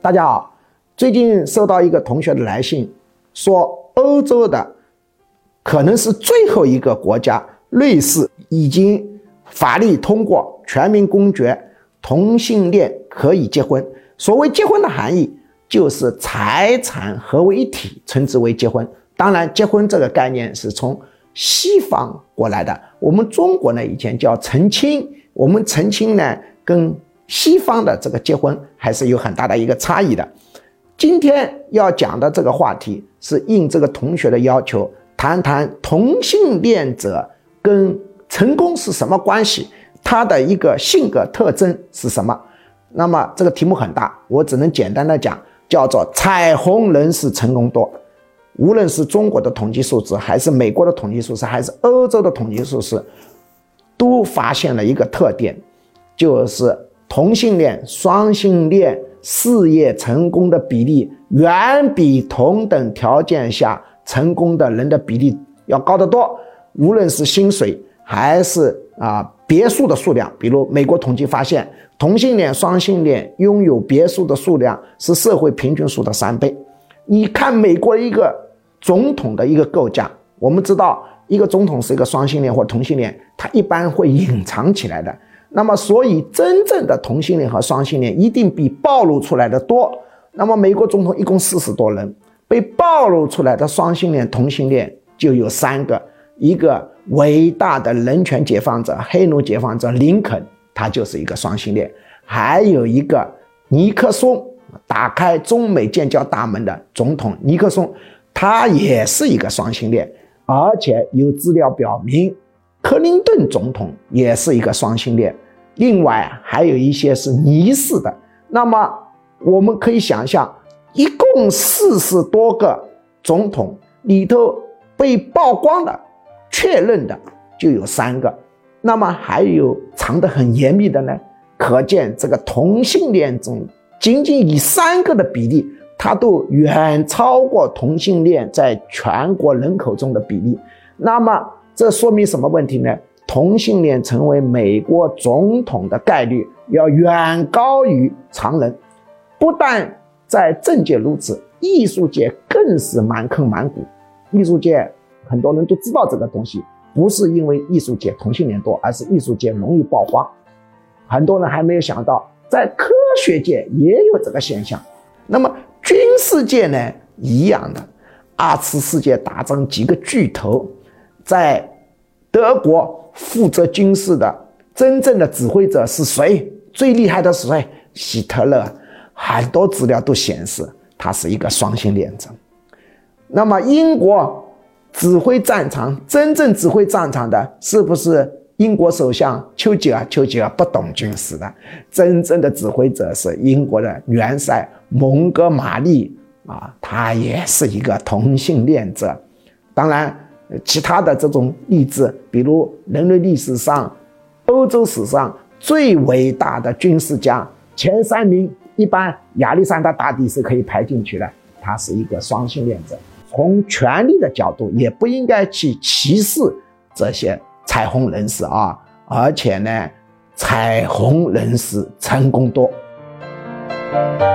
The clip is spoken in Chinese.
大家好，最近收到一个同学的来信，说欧洲的可能是最后一个国家，瑞士已经法律通过全民公决，同性恋可以结婚。所谓结婚的含义，就是财产合为一体，称之为结婚。当然，结婚这个概念是从西方过来的，我们中国呢以前叫成亲，我们成亲呢跟西方的这个结婚还是有很大的一个差异的。今天要讲的这个话题是应这个同学的要求，谈谈同性恋者跟成功是什么关系，他的一个性格特征是什么。那么这个题目很大，我只能简单的讲，叫做彩虹人士成功多。无论是中国的统计数字，还是美国的统计数字，还是欧洲的统计数字，都发现了一个特点，就是同性恋、双性恋事业成功的比例远比同等条件下成功的人的比例要高得多。无论是薪水还是别墅的数量，比如美国统计发现，同性恋、双性恋拥有别墅的数量是社会平均数的3倍。你看美国一个总统的一个构架，我们知道一个总统是一个双性恋或同性恋，他一般会隐藏起来的。那么所以真正的同性恋和双性恋一定比暴露出来的多。那么美国总统一共40多人，被暴露出来的双性恋、同性恋就有3个，一个伟大的人权解放者、黑奴解放者林肯，他就是一个双性恋，还有一个尼克松，打开中美建交大门的总统尼克松，他也是一个双性恋，而且有资料表明克林顿总统也是一个双性恋，另外还有一些是疑似的。那么我们可以想象，一共40多个总统里头被曝光的确认的就有3个，那么还有藏得很严密的呢。可见这个同性恋中仅仅以3个的比例，它都远超过同性恋在全国人口中的比例。那么这说明什么问题呢？同性恋成为美国总统的概率要远高于常人。不但在政界如此，艺术界更是满坑满谷。艺术界很多人都知道这个东西，不是因为艺术界同性恋多，而是艺术界容易曝光。很多人还没有想到，在科学界也有这个现象。那么军事界呢，一样的。2次世界大战几个巨头，在德国负责军事的真正的指挥者是谁？最厉害的是谁？希特勒。很多资料都显示他是一个双性恋者。那么英国指挥战场，真正指挥战场的是不是英国首相丘吉尔？丘吉尔不懂军事的，真正的指挥者是英国的元帅蒙哥马利他也是一个同性恋者。当然其他的这种例子，比如人类历史上、欧洲史上最伟大的军事家前3名，一般亚历山大大帝是可以排进去的，他是一个双性恋者。从权力的角度，也不应该去歧视这些彩虹人士而且呢，彩虹人士成功多。